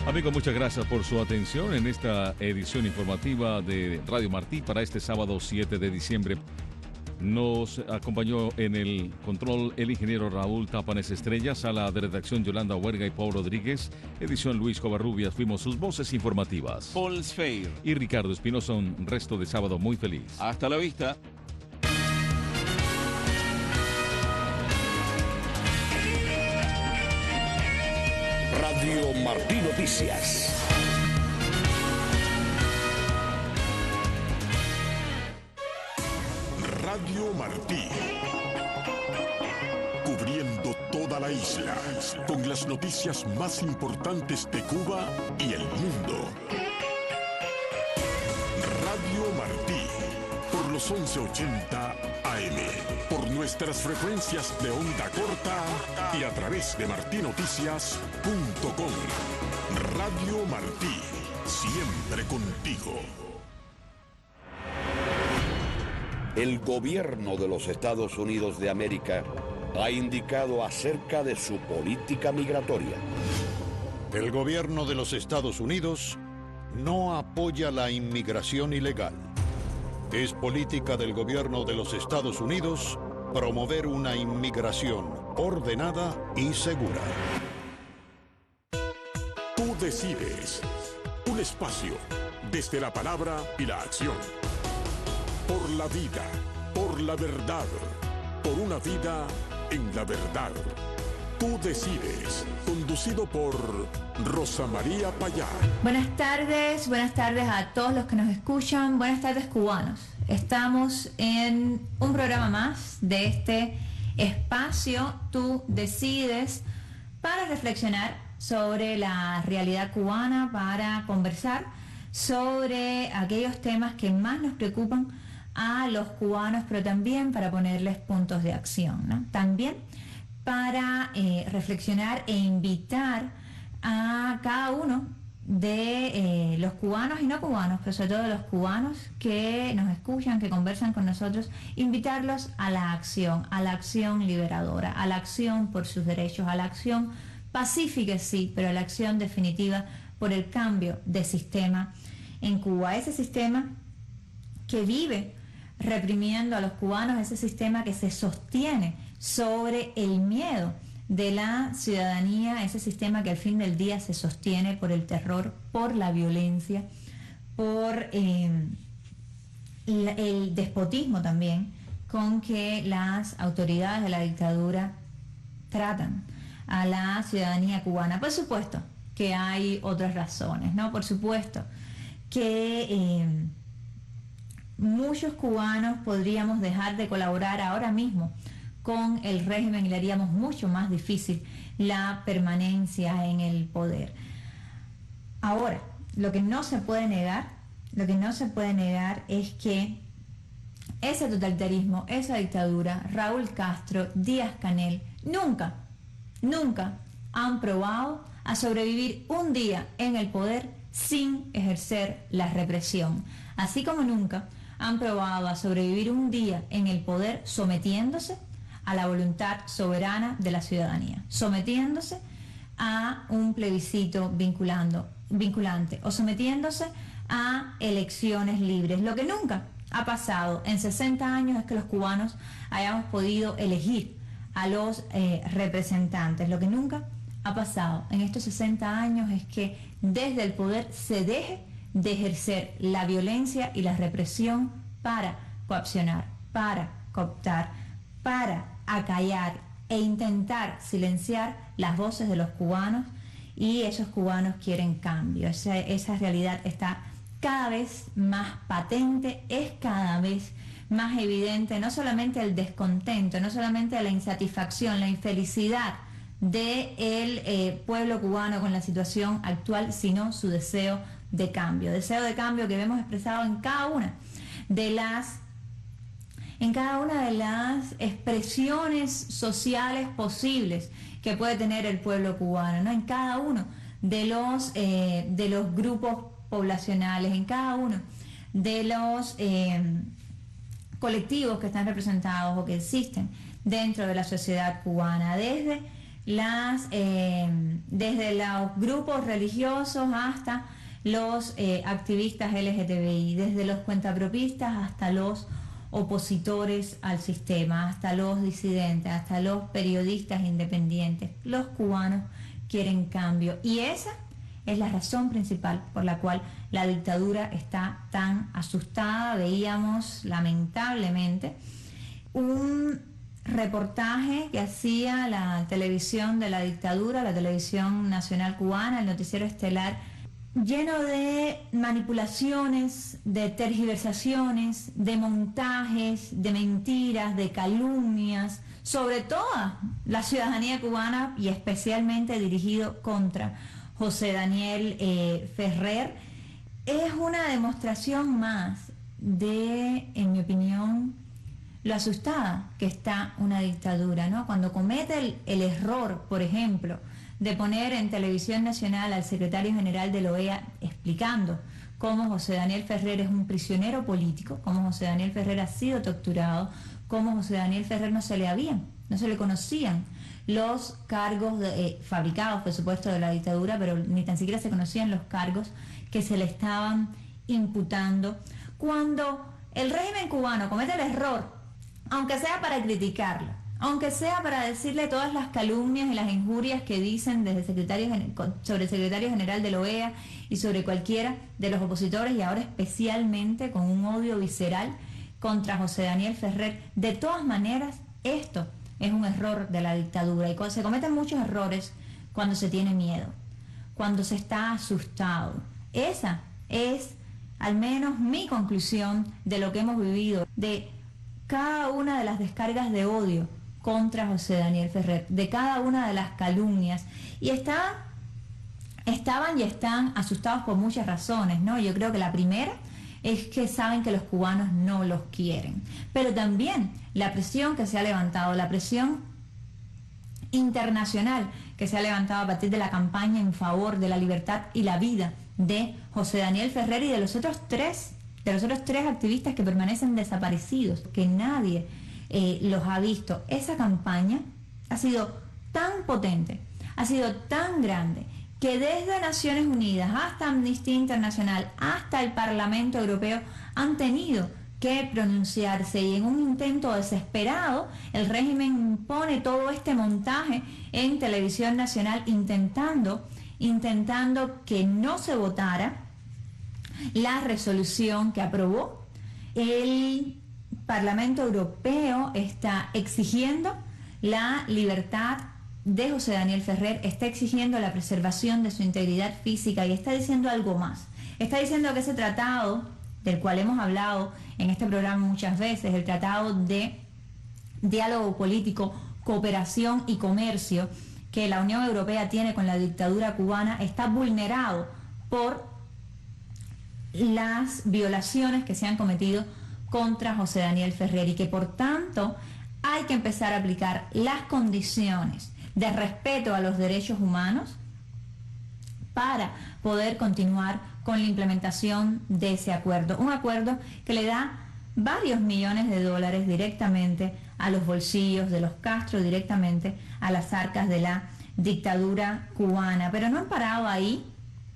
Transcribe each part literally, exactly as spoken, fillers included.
Amigos, muchas gracias por su atención en esta edición informativa de Radio Martí para este sábado siete de diciembre. Nos acompañó en el control el ingeniero Raúl Tapanes Estrella, sala de redacción Yolanda Huerga y Paul Rodríguez, edición Luis Covarrubias, fuimos sus voces informativas. Paul Sfeir y Ricardo Espinosa, un resto de sábado muy feliz. Hasta la vista. Radio Martí Noticias. Radio Martí. Cubriendo toda la isla con las noticias más importantes de Cuba y el mundo. Radio Martí. Por los once ochenta A M. Por nuestras frecuencias de onda corta y a través de martí noticias punto com. Radio Martí. Siempre contigo. El gobierno de los Estados Unidos de América ha indicado acerca de su política migratoria. El gobierno de los Estados Unidos no apoya la inmigración ilegal. Es política del gobierno de los Estados Unidos promover una inmigración ordenada y segura. Tú decides. Un espacio desde la palabra y la acción. Por la vida, por la verdad, por una vida en la verdad. Tú decides, conducido por Rosa María Payá. Buenas tardes, buenas tardes a todos los que nos escuchan, buenas tardes cubanos. Estamos en un programa más de este espacio, Tú decides, para reflexionar sobre la realidad cubana, para conversar sobre aquellos temas que más nos preocupan a los cubanos, pero también para ponerles puntos de acción, ¿no? También para eh, reflexionar e invitar a cada uno de eh, los cubanos y no cubanos, pero sobre todo los cubanos que nos escuchan, que conversan con nosotros, invitarlos a la acción, a la acción liberadora, a la acción por sus derechos, a la acción pacífica, sí, pero a la acción definitiva por el cambio de sistema en Cuba. Ese sistema que vive reprimiendo a los cubanos, ese sistema que se sostiene sobre el miedo de la ciudadanía, ese sistema que al fin del día se sostiene por el terror, por la violencia, por eh, el despotismo también con que las autoridades de la dictadura tratan a la ciudadanía cubana. Por supuesto que hay otras razones, ¿no? Por supuesto que eh, muchos cubanos podríamos dejar de colaborar ahora mismo con el régimen y le haríamos mucho más difícil la permanencia en el poder. Ahora, lo que no se puede negar, lo que no se puede negar es que ese totalitarismo, esa dictadura, Raúl Castro, Díaz-Canel, nunca, nunca han probado a sobrevivir un día en el poder sin ejercer la represión. Así como nunca han probado a sobrevivir un día en el poder sometiéndose a la voluntad soberana de la ciudadanía, sometiéndose a un plebiscito vinculando, vinculante o sometiéndose a elecciones libres. Lo que nunca ha pasado en sesenta años es que los cubanos hayamos podido elegir a los eh, representantes. Lo que nunca ha pasado en estos sesenta años es que desde el poder se deje de ejercer la violencia y la represión para coaccionar, para cooptar, para acallar e intentar silenciar las voces de los cubanos, y esos cubanos quieren cambio. Esa, esa realidad está cada vez más patente, es cada vez más evidente, no solamente el descontento, no solamente la insatisfacción, la infelicidad del eh, pueblo cubano con la situación actual, sino su deseo de cambio, deseo de cambio que vemos expresado en cada una de las en cada una de las expresiones sociales posibles que puede tener el pueblo cubano, ¿no? En cada uno de los eh, de los grupos poblacionales, en cada uno de los eh, colectivos que están representados o que existen dentro de la sociedad cubana, desde las, eh, desde los grupos religiosos hasta los eh, activistas L G T B I, desde los cuentapropistas hasta los opositores al sistema, hasta los disidentes, hasta los periodistas independientes. Los cubanos quieren cambio y esa es la razón principal por la cual la dictadura está tan asustada. Veíamos lamentablemente un reportaje que hacía la televisión de la dictadura, la televisión nacional cubana, el noticiero estelar, lleno de manipulaciones, de tergiversaciones, de montajes, de mentiras, de calumnias, sobre toda la ciudadanía cubana y especialmente dirigido contra José Daniel eh, Ferrer. Es una demostración más de, en mi opinión, lo asustada que está una dictadura, ¿no? Cuando comete el, el error, por ejemplo, de poner en televisión nacional al secretario general de la O E A explicando cómo José Daniel Ferrer es un prisionero político, cómo José Daniel Ferrer ha sido torturado, cómo José Daniel Ferrer no se le habían, no se le conocían los cargos de, eh, fabricados, por supuesto, de la dictadura, pero ni tan siquiera se conocían los cargos que se le estaban imputando. Cuando el régimen cubano comete el error, aunque sea para criticarlo, aunque sea para decirle todas las calumnias y las injurias que dicen desde el secretario, sobre el secretario general de la O E A y sobre cualquiera de los opositores, y ahora especialmente con un odio visceral contra José Daniel Ferrer, de todas maneras esto es un error de la dictadura y se cometen muchos errores cuando se tiene miedo, cuando se está asustado. Esa es al menos mi conclusión de lo que hemos vivido, de cada una de las descargas de odio contra José Daniel Ferrer, de cada una de las calumnias, y está, estaban y están asustados por muchas razones, ¿no? Yo creo que la primera es que saben que los cubanos no los quieren, pero también la presión que se ha levantado, la presión internacional que se ha levantado a partir de la campaña en favor de la libertad y la vida de José Daniel Ferrer y de los otros tres de los otros tres activistas que permanecen desaparecidos, que nadie eh, los ha visto. Esa campaña ha sido tan potente, ha sido tan grande, que desde Naciones Unidas hasta Amnistía Internacional, hasta el Parlamento Europeo, han tenido que pronunciarse, y en un intento desesperado, el régimen pone todo este montaje en televisión nacional intentando, intentando que no se votara la resolución que aprobó. El Parlamento Europeo está exigiendo la libertad de José Daniel Ferrer, está exigiendo la preservación de su integridad física y está diciendo algo más. Está diciendo que ese tratado, del cual hemos hablado en este programa muchas veces, el tratado de diálogo político, cooperación y comercio que la Unión Europea tiene con la dictadura cubana, está vulnerado por las violaciones que se han cometido contra José Daniel Ferrer y que por tanto hay que empezar a aplicar las condiciones de respeto a los derechos humanos para poder continuar con la implementación de ese acuerdo. Un acuerdo que le da varios millones de dólares directamente a los bolsillos de los Castro, directamente a las arcas de la dictadura cubana. Pero no han parado ahí.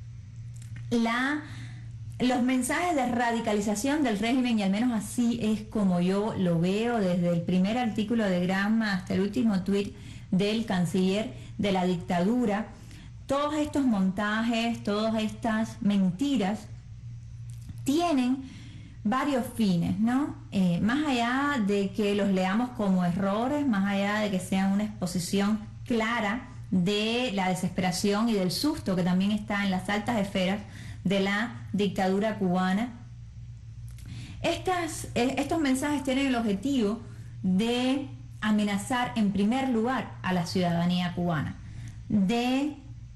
La Los mensajes de radicalización del régimen, y al menos así es como yo lo veo, desde el primer artículo de Gramma hasta el último tuit del canciller de la dictadura, todos estos montajes, todas estas mentiras tienen varios fines, ¿no? Eh, más allá de que los leamos como errores, más allá de que sean una exposición clara de la desesperación y del susto que también está en las altas esferas de la dictadura cubana, Estas, eh, estos mensajes tienen el objetivo de amenazar en primer lugar a la ciudadanía cubana, de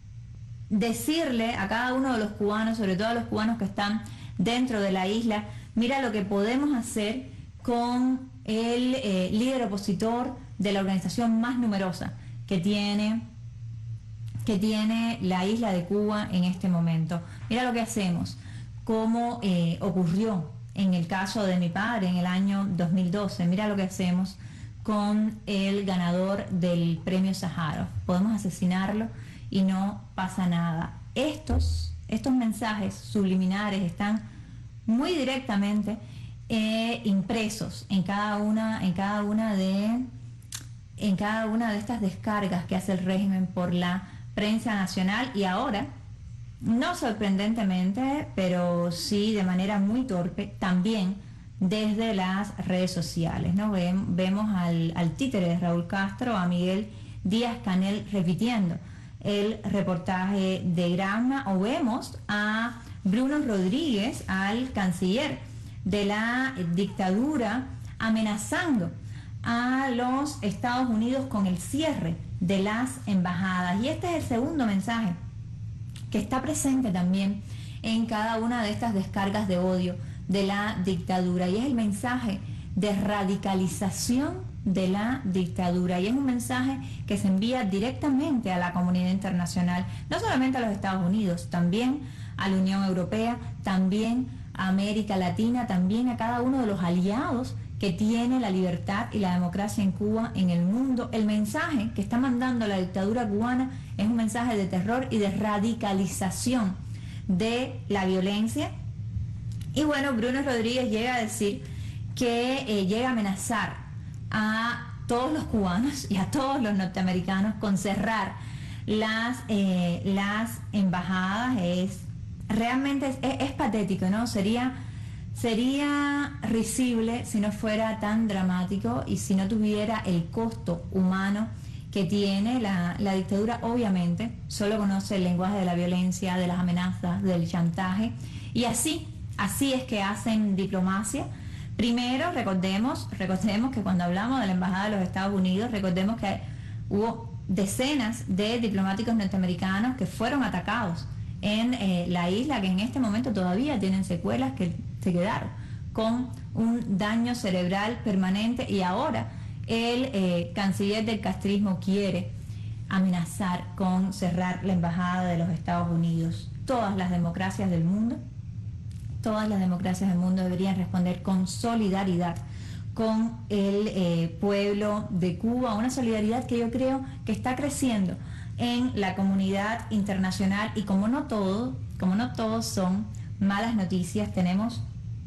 decirle a cada uno de los cubanos, sobre todo a los cubanos que están dentro de la isla, mira lo que podemos hacer con el eh, líder opositor de la organización más numerosa que tiene que tiene la isla de Cuba en este momento. Mira lo que hacemos, como eh, ocurrió en el caso de mi padre en el año dos mil doce. Mira lo que hacemos con el ganador del premio Sájarov. Podemos asesinarlo y no pasa nada. Estos, estos mensajes subliminares están muy directamente eh, impresos en cada una, en cada una de, en cada una de estas descargas que hace el régimen por la prensa nacional, y ahora, no sorprendentemente, pero sí de manera muy torpe, también desde las redes sociales, ¿no? Vemos al, al títere de Raúl Castro, a Miguel Díaz-Canel, repitiendo el reportaje de Granma, o vemos a Bruno Rodríguez, al canciller de la dictadura, amenazando a los Estados Unidos con el cierre de las embajadas. Y este es el segundo mensaje que está presente también en cada una de estas descargas de odio de la dictadura, y es el mensaje de radicalización de la dictadura, y es un mensaje que se envía directamente a la comunidad internacional, no solamente a los Estados Unidos, también a la Unión Europea, también a América Latina, también a cada uno de los aliados que tiene la libertad y la democracia en Cuba, en el mundo. El mensaje que está mandando la dictadura cubana es un mensaje de terror y de radicalización de la violencia. Y bueno, Bruno Rodríguez llega a decir que eh, llega a amenazar a todos los cubanos y a todos los norteamericanos con cerrar las, eh, las embajadas. Es realmente es, es, es patético, ¿no? Sería, sería risible si no fuera tan dramático y si no tuviera el costo humano que tiene la, la dictadura. Obviamente solo conoce el lenguaje de la violencia, de las amenazas, del chantaje, y así Así es que hacen diplomacia. Primero, recordemos, recordemos que cuando hablamos de la Embajada de los Estados Unidos, recordemos que hubo decenas de diplomáticos norteamericanos que fueron atacados en eh, la isla, que en este momento todavía tienen secuelas, que se quedaron con un daño cerebral permanente, y ahora el eh, canciller del castrismo quiere amenazar con cerrar la Embajada de los Estados Unidos. Todas las democracias del mundo Todas las democracias del mundo deberían responder con solidaridad con el eh, pueblo de Cuba, una solidaridad que yo creo que está creciendo en la comunidad internacional, y como no todo, como no todos son malas noticias, tenemos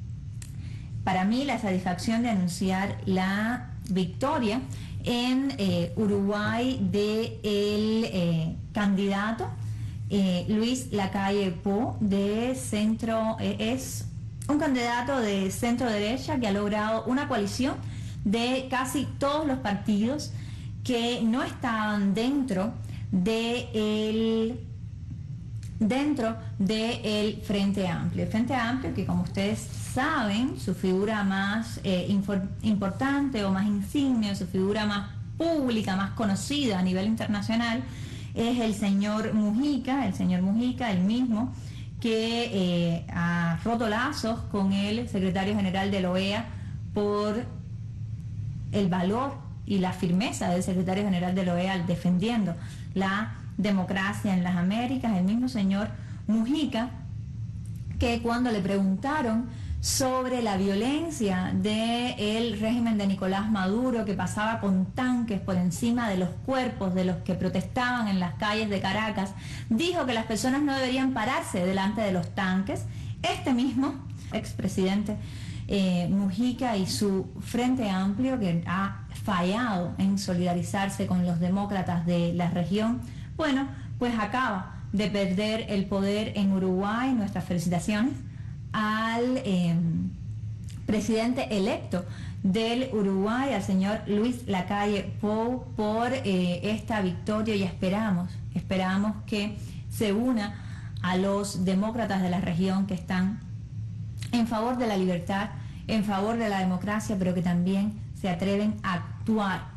para mí la satisfacción de anunciar la victoria en eh, Uruguay de el eh, candidato Eh, Luis Lacalle Pou, de centro, eh, es un candidato de centro derecha que ha logrado una coalición de casi todos los partidos que no estaban dentro de el dentro del Frente Amplio. El Frente Amplio, que como ustedes saben, su figura más eh, importante o más insignia, su figura más pública, más conocida a nivel internacional, es el señor Mujica, el señor Mujica, el mismo que eh, ha roto lazos con el secretario general de la O E A por el valor y la firmeza del secretario general de la O E A defendiendo la democracia en las Américas. El mismo señor Mujica que cuando le preguntaron sobre la violencia del régimen de Nicolás Maduro, que pasaba con tanques por encima de los cuerpos de los que protestaban en las calles de Caracas, dijo que las personas no deberían pararse delante de los tanques. Este mismo expresidente eh, Mujica y su Frente Amplio, que ha fallado en solidarizarse con los demócratas de la región, bueno, pues acaba de perder el poder en Uruguay. Nuestras felicitaciones al eh, presidente electo del Uruguay, al señor Luis Lacalle Pou, por eh, esta victoria, y esperamos, esperamos que se una a los demócratas de la región que están en favor de la libertad, en favor de la democracia, pero que también se atreven a actuar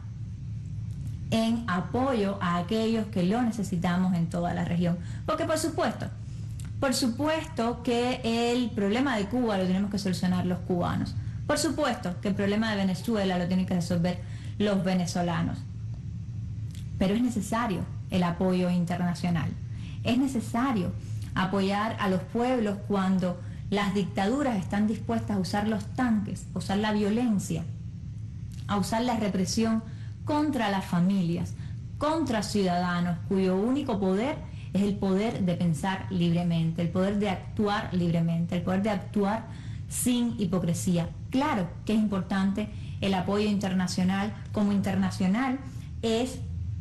en apoyo a aquellos que lo necesitamos en toda la región. Porque por supuesto, Por supuesto que el problema de Cuba lo tenemos que solucionar los cubanos. Por supuesto que el problema de Venezuela lo tienen que resolver los venezolanos. Pero es necesario el apoyo internacional. Es necesario apoyar a los pueblos cuando las dictaduras están dispuestas a usar los tanques, a usar la violencia, a usar la represión contra las familias, contra ciudadanos cuyo único poder es el poder de pensar libremente, el poder de actuar libremente, el poder de actuar sin hipocresía. Claro que es importante el apoyo internacional, como internacional es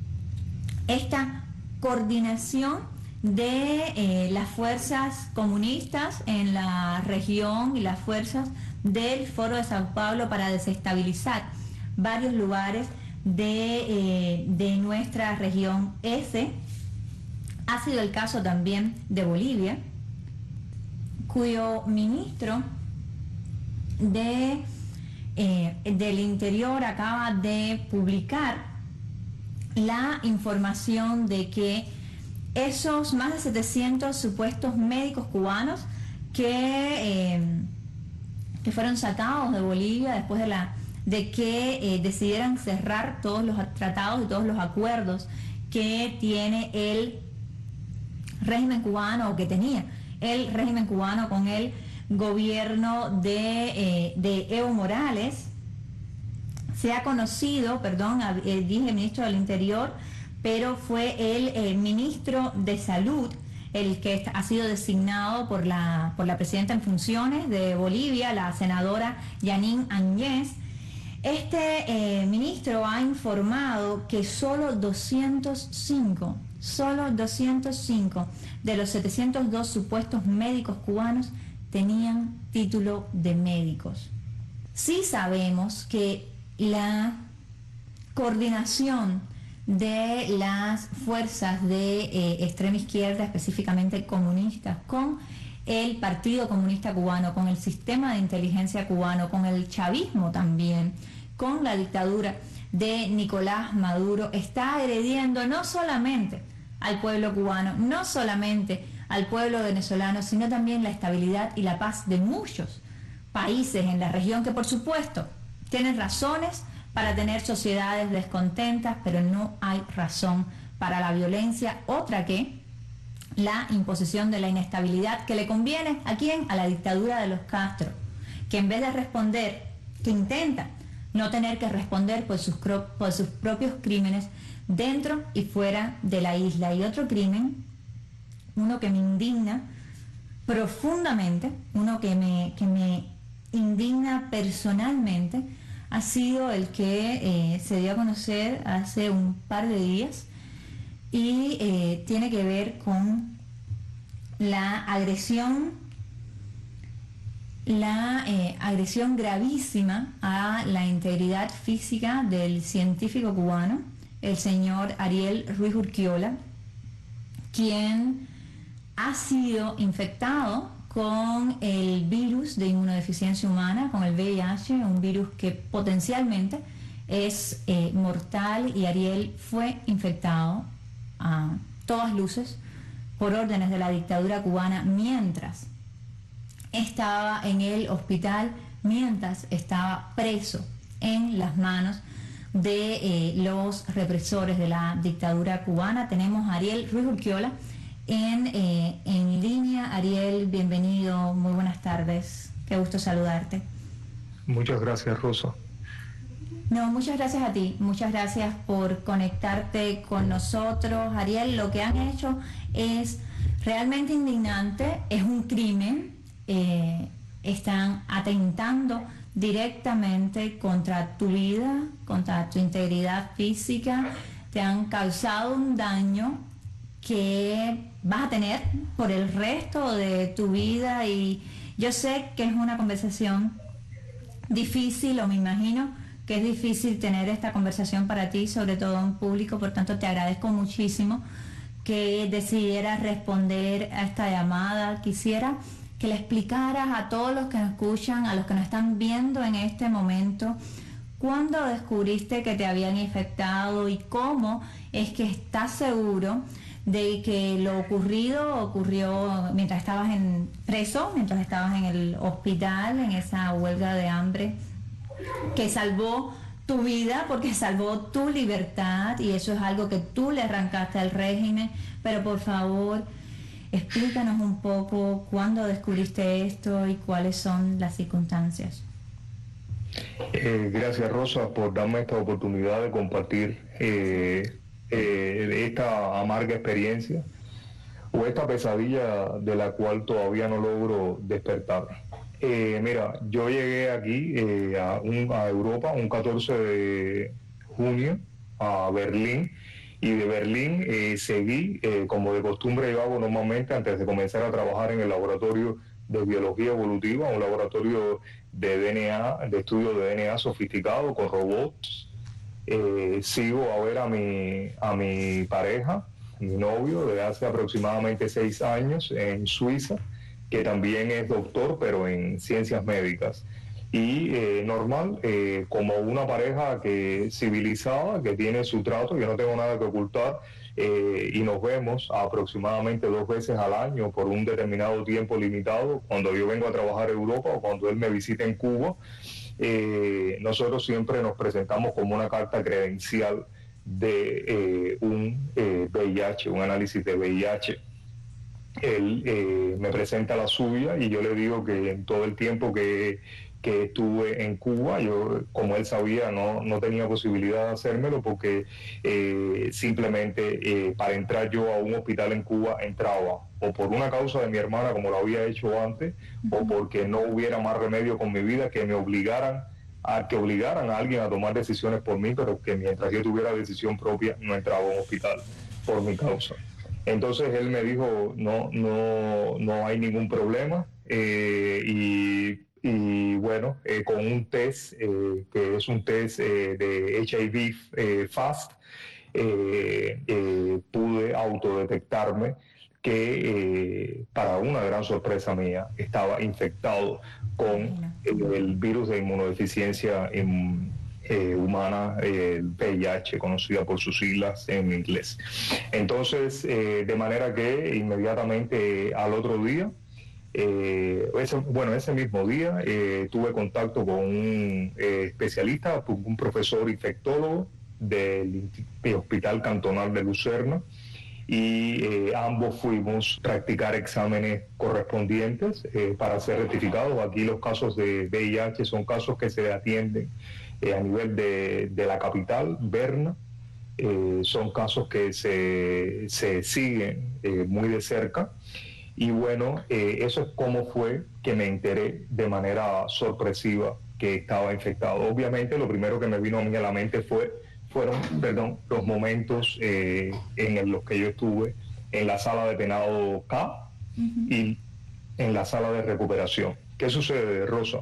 esta coordinación de eh, las fuerzas comunistas en la región y las fuerzas del Foro de Sao Paulo para desestabilizar varios lugares de, eh, de nuestra región. Ese ha sido el caso también de Bolivia, cuyo ministro de, eh, del Interior acaba de publicar la información de que esos más de setecientos supuestos médicos cubanos que, eh, que fueron sacados de Bolivia después de, la, de que eh, decidieran cerrar todos los tratados y todos los acuerdos que tiene el régimen cubano, o que tenía el régimen cubano con el gobierno de, eh, de Evo Morales. Se ha conocido, perdón, eh, dije ministro del Interior, pero fue el eh, ministro de Salud el que ha sido designado por la, por la presidenta en funciones de Bolivia, la senadora Yanine Áñez. Este eh, ministro ha informado que solo doscientos cinco, solo doscientos cinco de los setecientos dos supuestos médicos cubanos tenían título de médicos. Sí sabemos que la coordinación de las fuerzas de eh, extrema izquierda, específicamente comunistas, con el Partido Comunista Cubano, con el sistema de inteligencia cubano, con el chavismo también, con la dictadura de Nicolás Maduro, está agrediendo no solamente al pueblo cubano, no solamente al pueblo venezolano, sino también la estabilidad y la paz de muchos países en la región que, por supuesto, tienen razones para tener sociedades descontentas, pero no hay razón para la violencia, otra que la imposición de la inestabilidad que le conviene ¿a quién? A la dictadura de los Castro, que en vez de responder, que intenta no tener que responder por sus, por sus propios crímenes dentro y fuera de la isla. Y otro crimen, uno que me indigna profundamente, uno que me, que me indigna personalmente, ha sido el que eh, se dio a conocer hace un par de días y eh, tiene que ver con la agresión, la eh, agresión gravísima a la integridad física del científico cubano, el señor Ariel Ruiz Urquiola, quien ha sido infectado con el virus de inmunodeficiencia humana, con el V I H, un virus que potencialmente es eh, mortal, y Ariel fue infectado a todas luces por órdenes de la dictadura cubana mientras estaba en el hospital, mientras estaba preso en las manos de eh, los represores de la dictadura cubana. Tenemos a Ariel Ruiz Urquiola En, eh, en línea. Ariel, bienvenido, muy buenas tardes, qué gusto saludarte. Muchas gracias, Rosa. No, muchas gracias a ti, muchas gracias por conectarte con nosotros. Ariel, lo que han hecho es realmente indignante, es un crimen, eh, están atentando directamente contra tu vida, contra tu integridad física, te han causado un daño que vas a tener por el resto de tu vida, y yo sé que es una conversación difícil, o me imagino que es difícil tener esta conversación para ti, sobre todo en público, por tanto te agradezco muchísimo que decidieras responder a esta llamada. Quisiera que le explicaras a todos los que nos escuchan, a los que nos están viendo en este momento, cuándo descubriste que te habían infectado y cómo es que estás seguro de que lo ocurrido ocurrió mientras estabas en preso, mientras estabas en el hospital, en esa huelga de hambre que salvó tu vida, porque salvó tu libertad, y eso es algo que tú le arrancaste al régimen. Pero por favor, explícanos un poco cuándo descubriste esto y cuáles son las circunstancias. Eh, gracias, Rosa, por darme esta oportunidad de compartir eh, eh, esta amarga experiencia o esta pesadilla de la cual todavía no logro despertar. Eh, mira, yo llegué aquí eh, a, un, a Europa un catorce de junio a Berlín, y de Berlín eh, seguí, eh, como de costumbre yo hago normalmente antes de comenzar a trabajar en el laboratorio de biología evolutiva, un laboratorio de D N A, de estudio de D N A sofisticado con robots. Eh, sigo a ver a mi, a mi pareja, mi novio, de hace aproximadamente seis años en Suiza, que también es doctor, pero en ciencias médicas. Y eh, normal, eh, como una pareja que civilizada, que tiene su trato, yo no tengo nada que ocultar, eh, y nos vemos aproximadamente dos veces al año por un determinado tiempo limitado, cuando yo vengo a trabajar a Europa o cuando él me visita en Cuba. Eh, nosotros siempre nos presentamos como una carta credencial de eh, un eh, V I H, un análisis de V I H. Él eh, me presenta la suya y yo le digo que en todo el tiempo que, que estuve en Cuba, yo, como él sabía, no, no tenía posibilidad de hacérmelo porque eh, simplemente eh, para entrar yo a un hospital en Cuba entraba o por una causa de mi hermana, como lo había hecho antes, uh-huh. o porque no hubiera más remedio con mi vida que me obligaran a que obligaran a alguien a tomar decisiones por mí, pero que mientras yo tuviera decisión propia no entraba a un hospital por mi causa. Entonces él me dijo, no, no, no hay ningún problema, eh, y, y bueno, eh, con un test, eh, que es un test eh, de H I V eh, Fast, eh, eh, pude autodetectarme que eh, para una gran sorpresa mía estaba infectado con el, el virus de inmunodeficiencia en, eh, humana, eh, el V I H, conocida por sus siglas en inglés. Entonces, eh, de manera que inmediatamente al otro día, eh, ese, bueno, ese mismo día eh, tuve contacto con un eh, especialista, un profesor infectólogo del, del Hospital Cantonal de Lucerna, y eh, ambos fuimos a practicar exámenes correspondientes eh, para ser rectificados. Aquí los casos de V I H son casos que se atienden eh, a nivel de, de la capital, Berna. Eh, son casos que se, se siguen eh, muy de cerca. Y bueno, eh, eso es cómo fue que me enteré de manera sorpresiva que estaba infectado. Obviamente lo primero que me vino a mí a la mente fue fueron, perdón, los momentos eh, en los que yo estuve en la sala de penado K uh-huh. y en la sala de recuperación. ¿Qué sucede, Rosa?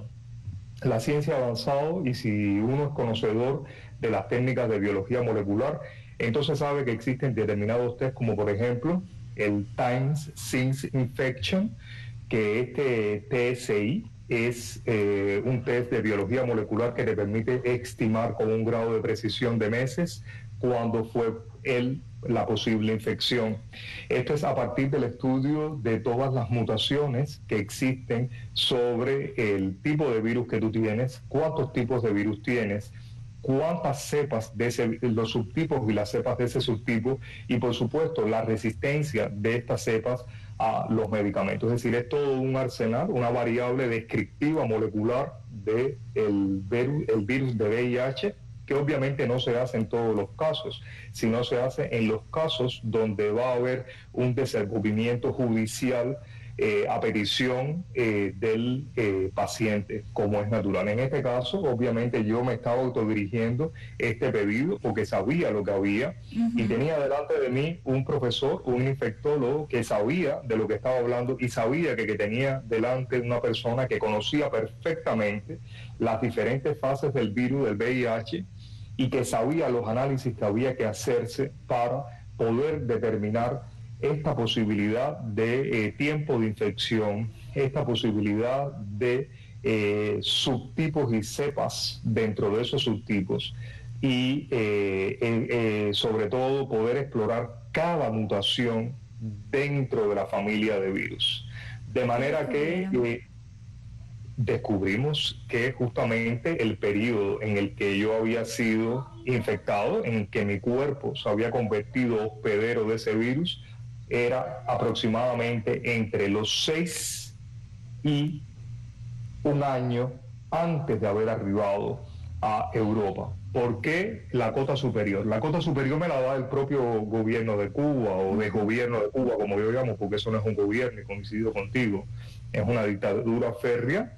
La ciencia ha avanzado y si uno es conocedor de las técnicas de biología molecular, entonces sabe que existen determinados test como por ejemplo el Times Since Infection, que este T S I es eh, un test de biología molecular que te permite estimar con un grado de precisión de meses cuándo fue el, la posible infección. Esto es a partir del estudio de todas las mutaciones que existen sobre el tipo de virus que tú tienes, cuántos tipos de virus tienes, cuántas cepas de ese, los subtipos y las cepas de ese subtipo, y por supuesto la resistencia de estas cepas a los medicamentos. Es decir, es todo un arsenal, una variable descriptiva molecular del de el virus de V I H, que obviamente no se hace en todos los casos, sino se hace en los casos donde va a haber un desenvolvimiento judicial eh, a petición eh, del eh, paciente, como es natural. En este caso, obviamente yo me estaba autodirigiendo este pedido porque sabía lo que había uh-huh. y tenía delante de mí un profesor, un infectólogo que sabía de lo que estaba hablando y sabía que, que tenía delante una persona que conocía perfectamente las diferentes fases del virus del V I H y que sabía los análisis que había que hacerse para poder determinar esta posibilidad de eh, tiempo de infección, esta posibilidad de eh, subtipos y cepas dentro de esos subtipos y eh, eh, eh, sobre todo poder explorar cada mutación dentro de la familia de virus. De manera que eh, descubrimos que justamente el periodo en el que yo había sido infectado, en que mi cuerpo se había convertido hospedero de ese virus, era aproximadamente entre los seis y un año antes de haber arribado a Europa. ¿Por qué la cota superior? La cota superior me la da el propio gobierno de Cuba, o de gobierno de Cuba, como yo llamo, porque eso no es un gobierno, y coincido contigo, es una dictadura férrea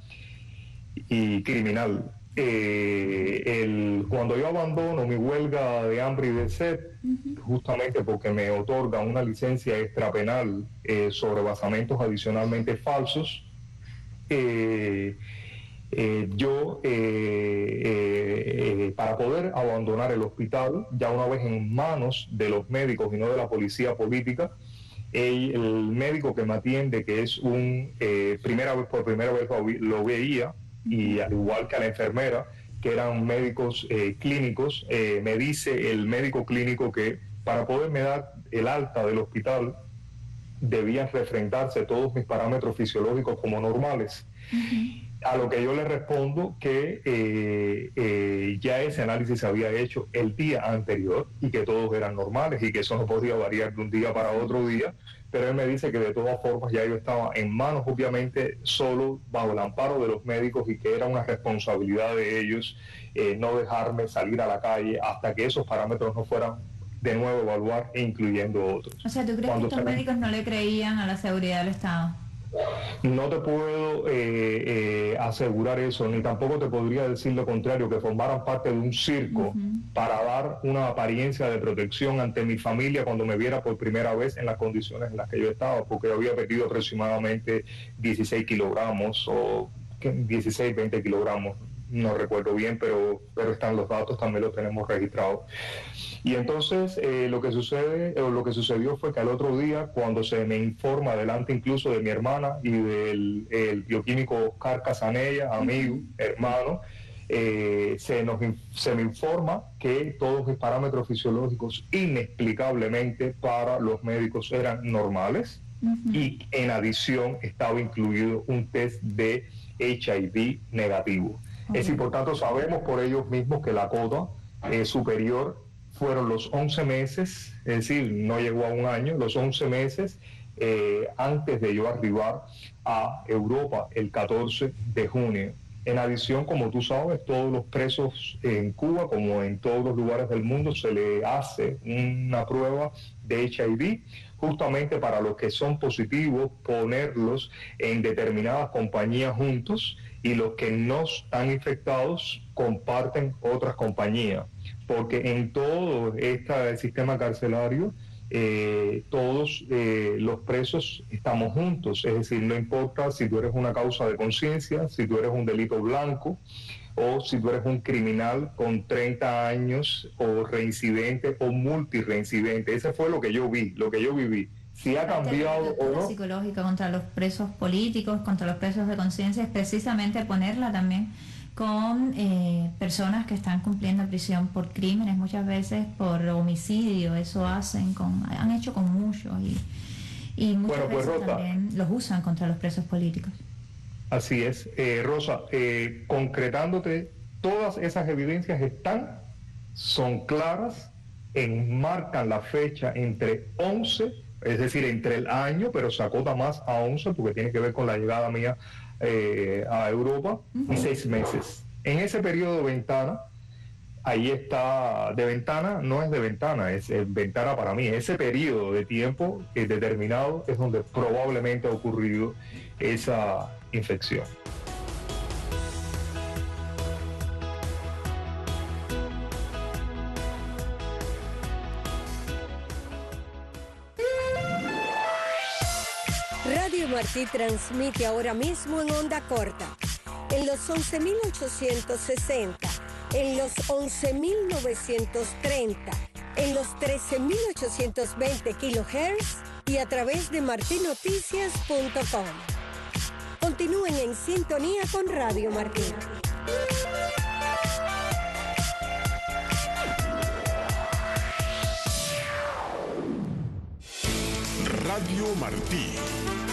y criminal. Eh, el, cuando yo abandono mi huelga de hambre y de sed, uh-huh. justamente porque me otorgan una licencia extrapenal eh, sobre basamentos adicionalmente falsos, eh, Eh, yo, eh, eh, eh, para poder abandonar el hospital, ya una vez en manos de los médicos y no de la policía política, el, el médico que me atiende, que es un, eh, primera vez, por primera vez lo, lo veía, y al igual que a la enfermera, que eran médicos eh, clínicos, eh, me dice el médico clínico que para poderme dar el alta del hospital, debían refrendarse todos mis parámetros fisiológicos como normales. Uh-huh. A lo que yo le respondo que eh, eh, ya ese análisis se había hecho el día anterior y que todos eran normales y que eso no podía variar de un día para otro día, pero él me dice que de todas formas ya yo estaba en manos, obviamente, solo bajo el amparo de los médicos, y que era una responsabilidad de ellos eh, no dejarme salir a la calle hasta que esos parámetros no fueran de nuevo evaluar, incluyendo otros. O sea, ¿tú crees Cuando que estos médicos no le creían a la seguridad del Estado? No te puedo eh, eh, asegurar eso, ni tampoco te podría decir lo contrario, que formaran parte de un circo uh-huh. para dar una apariencia de protección ante mi familia cuando me viera por primera vez en las condiciones en las que yo estaba, porque yo había perdido aproximadamente dieciséis kilogramos o dieciséis, veinte kilogramos, no recuerdo bien, pero, pero están los datos, también los tenemos registrados. Y entonces eh, lo que sucede, o lo que sucedió fue que al otro día, cuando se me informa, delante incluso de mi hermana y del el bioquímico Oscar Casanella, amigo, uh-huh. hermano, eh, se, nos, se me informa que todos mis parámetros fisiológicos inexplicablemente para los médicos eran normales, uh-huh. y en adición estaba incluido un test de H I V negativo. Uh-huh. Es decir, por tanto, sabemos por ellos mismos que la cota eh, superior fueron los once meses, es decir, no llegó a un año, los once meses eh, antes de yo arribar a Europa el catorce de junio. En adición, como tú sabes, todos los presos en Cuba, como en todos los lugares del mundo, se le hace una prueba de H I V, justamente para los que son positivos, ponerlos en determinadas compañías juntos, y los que no están infectados comparten otras compañías, porque en todo este sistema carcelario eh, todos eh, los presos estamos juntos, es decir, no importa si tú eres una causa de conciencia, si tú eres un delito blanco, o si tú eres un criminal con treinta años, o reincidente o multireincidente. Ese fue lo que yo vi, lo que yo viví. Si ha cambiado o no. Psicológica contra los presos políticos, contra los presos de conciencia, es precisamente ponerla también con eh, personas que están cumpliendo prisión por crímenes, muchas veces por homicidio. Eso hacen con, han hecho con muchos, y, y muchas bueno, pues, veces Rosa, también los usan contra los presos políticos. Así es. Eh, Rosa, eh, concretándote, todas esas evidencias están, son claras, enmarcan la fecha entre once, es decir, entre el año, pero se acota más a once porque tiene que ver con la llegada mía eh, a Europa, uh-huh. y seis meses. En ese periodo de ventana, ahí está, de ventana, no es de ventana, es, es ventana para mí. Ese periodo de tiempo eh, determinado es donde probablemente ha ocurrido esa infección. Radio Martí transmite ahora mismo en onda corta, en los once mil ochocientos sesenta, en los once mil novecientos treinta, en los trece mil ochocientos veinte kilohertz y a través de marti noticias punto com. Continúen en sintonía con Radio Martí. Radio Martí.